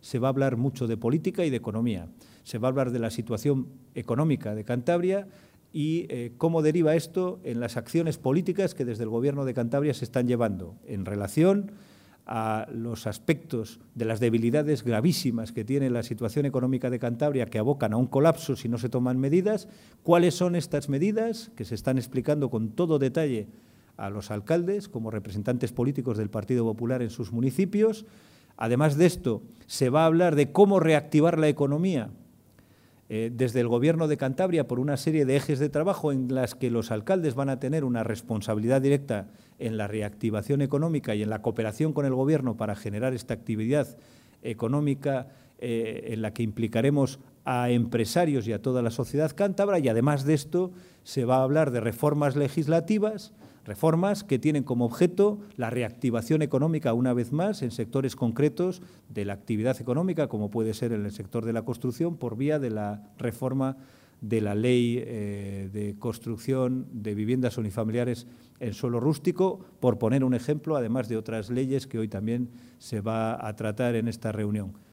se va a hablar mucho de política y de economía. Se va a hablar de la situación económica de Cantabria y cómo deriva esto en las acciones políticas que desde el Gobierno de Cantabria se están llevando en relación a los aspectos de las debilidades gravísimas que tiene la situación económica de Cantabria, que abocan a un colapso si no se toman medidas. ¿Cuáles son estas medidas que se están explicando con todo detalle a los alcaldes como representantes políticos del Partido Popular en sus municipios? Además de esto, se va a hablar de cómo reactivar la economía desde el Gobierno de Cantabria por una serie de ejes de trabajo en las que los alcaldes van a tener una responsabilidad directa en la reactivación económica y en la cooperación con el Gobierno para generar esta actividad económica en la que implicaremos a empresarios y a toda la sociedad cántabra. Y además de esto se va a hablar de reformas legislativas, reformas que tienen como objeto la reactivación económica una vez más en sectores concretos de la actividad económica, como puede ser en el sector de la construcción, por vía de la reforma de la ley de construcción de viviendas unifamiliares en suelo rústico, por poner un ejemplo, además de otras leyes que hoy también se va a tratar en esta reunión.